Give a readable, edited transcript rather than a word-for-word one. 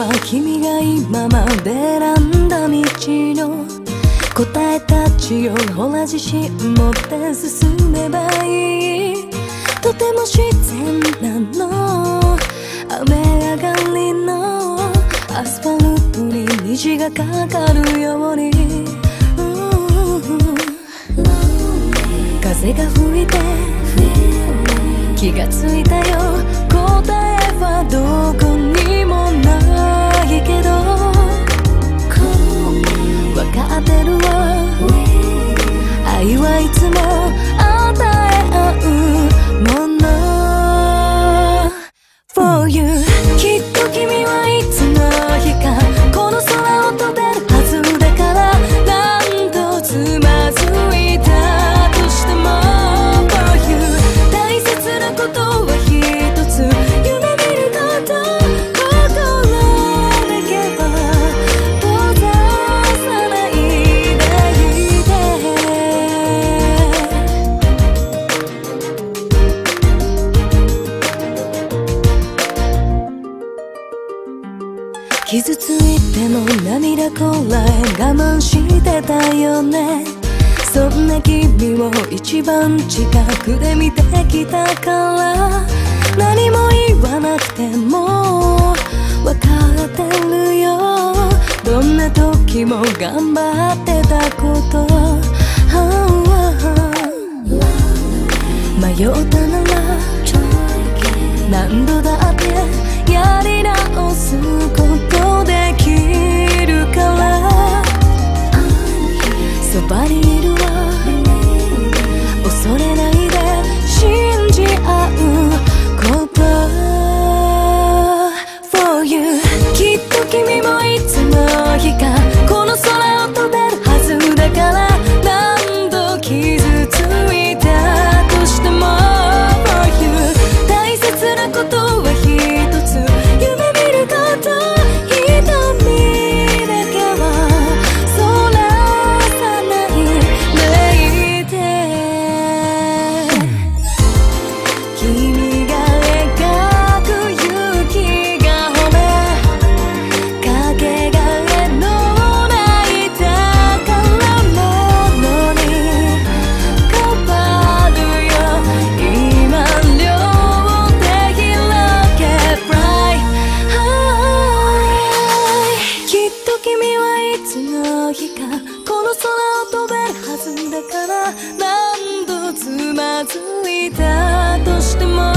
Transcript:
は君が今まで選んだ道の答えたちをほら自信持って進めばいい。とても自然なの。雨上がりのアスファルトに虹がかかるように、風が吹いて気がついたよ。答えはどこにもないけど分かってるわ。愛はいつも与え合うもの For you。 きっと君はいつの日かこの空を飛べるはずだから、何度つまずいたとしても For you。 大切なことは一つ、夢見ること心だけは閉ざさないでいて。傷ついても涙こらえ我慢してたよね。そんな君を一番近くで見てきたから、何も言わなくても分かってるよ。どんな時も頑張ってたこと、迷ったなら何度だってやり直すことできるから、そばにいるわ。恐れないで信じ合うこと For you。 きっと君もいつの日かこの空を飛べるはずだから、何度傷ついたとしても For you。 大切なことは一つ、夢見ること、瞳だけはそらさないでいて。君が描く雪が褒め、かけがえのない宝物に変わるよ。今両手広げ Fly High。 きっと君はいつの日かこの空を飛べるはずだから、何度つまずいたとしても